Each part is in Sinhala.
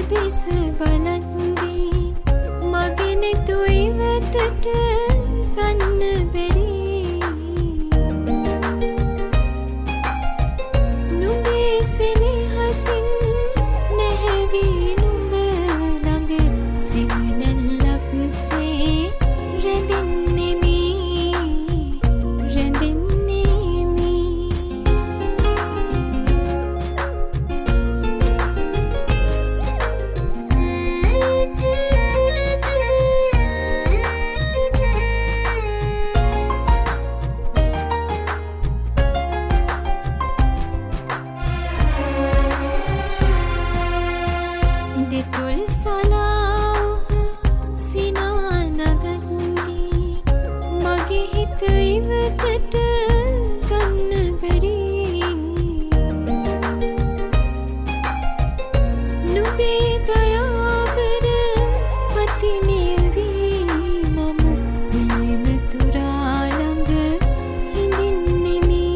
දෙස බලන්දී මගේ නෙතු ඉවතට ගන්න බැරි නුඹේ සෙනෙහසින් නැහැවි නුඹ ළඟ සිහිනෙල්ලක්සේ රැඳෙන්නෙමි දෙතුල් සලාව සිනා නගන්දී මගේ හිත ඉවතට ගන්න බැරි නුඹේ දයාබර පතිනියදී මම විලෙන තුරා ළඟ හිඳින්නෙමි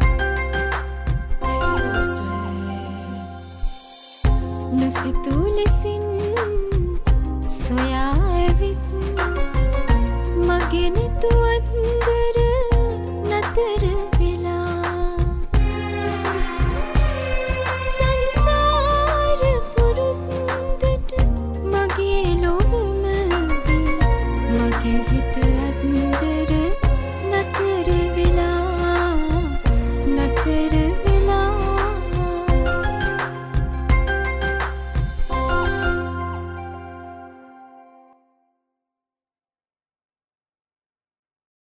නුසිතු ලෙස